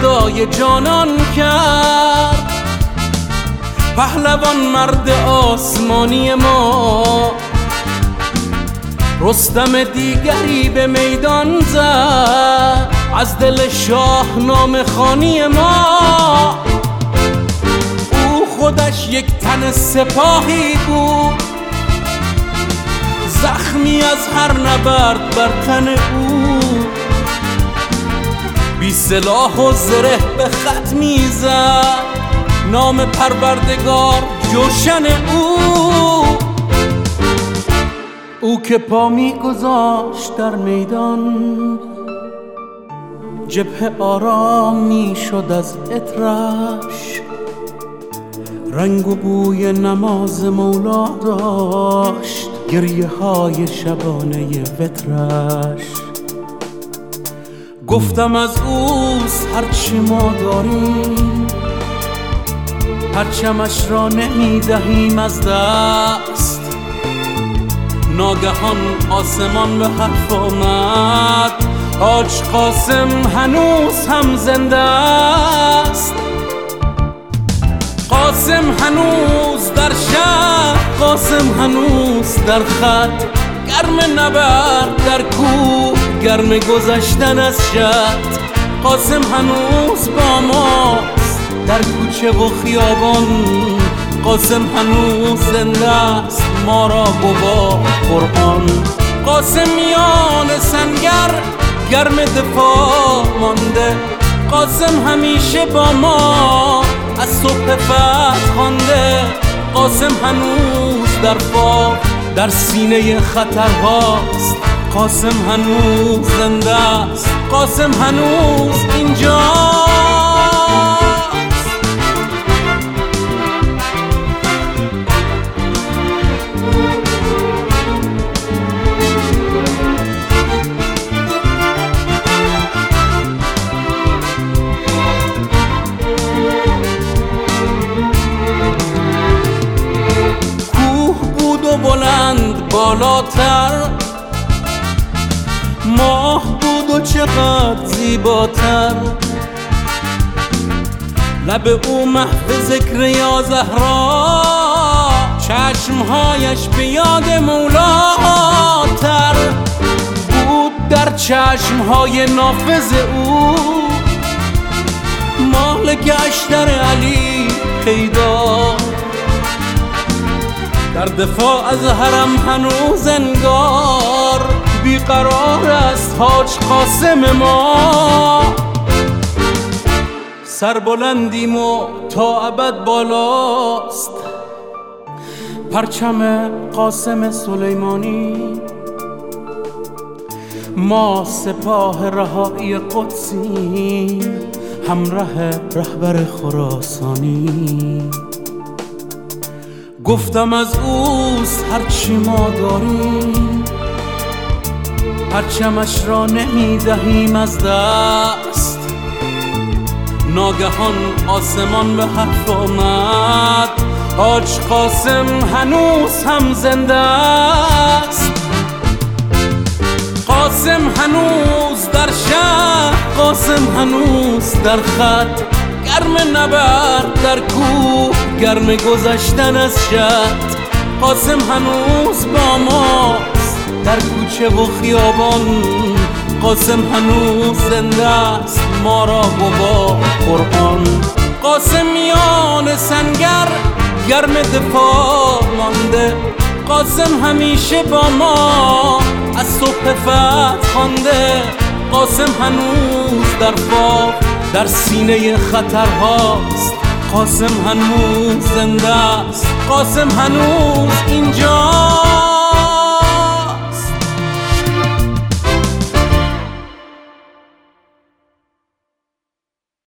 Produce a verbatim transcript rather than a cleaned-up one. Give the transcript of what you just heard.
فدای جانان کرد. پهلوان مرد آسمانی ما رستم دیگری به میدان زد از دل شاهنامه خوانی ما. او خودش یک تن سپاهی بود، زخمی از هر نبرد بر تن او. بی سلاح و زره به خط میزد نام پروردگار جوشن او. او که پا میگذاشت در میدان جبهه آرام میشد از عطرش. رنگ و بوی نماز مولا داشت گریه های شبانه وترش. گفتم از اوست هرچی ما داریم، پرچمش را نمیدهیم از دست. ناگهان آسمان به حرف آمد، حاج قاسم هنوز هم زنده است. قاسم هنوز در شهر، قاسم هنوز در خط، گرم نبرد در کوه، گرم گذشتن از شط. قاسم هنوز با ماست در کوچه و خیابان، قاسم هنوز زنده است ما را گواه قرآن. قاسم میان سنگر گرم دفاع مانده، قاسم همیشه با ما از صبح فتح خوانده. قاسم هنوز در فاق در سینه خطرهاست، قاسم هنوز زنده است، قاسم هنوز اینجاست. بلند بالاتر ماه بود و چقدر زیباتر. لب او محو ذکر یا زهرا، چشمهایش به یاد مولاتر. بود در چشمهای نافذ او مالک اشتر علی پیدا. در دفاع از حرم هنوز انگار بیقرار است حاج قاسم ما. سربلندیم و تا ابد بالاست پرچم قاسم سلیمانی. ما سپاه رهایی قدسیم همراه رهبر خراسانی. گفتم از اوست هرچی ما داریم، پرچمش را نمیدهیم از دست. ناگهان آسمان به حرف آمد، حاج قاسم هنوز هم زنده است. قاسم هنوز در شهر، قاسم هنوز در خط، گرم نبرد در کوه، گرم گذشتن از شط. قاسم هنوز با ماست در کوچه و خیابان، قاسم هنوز زنده است ما را گواه قرآن. قاسم میان سنگر گرم دفاع مانده، قاسم همیشه با ما از صبح فتح خوانده. قاسم هنوز در فاق در سینه خطرهاست، قاسم هنوز زنده است، قاسم هنوز اینجا.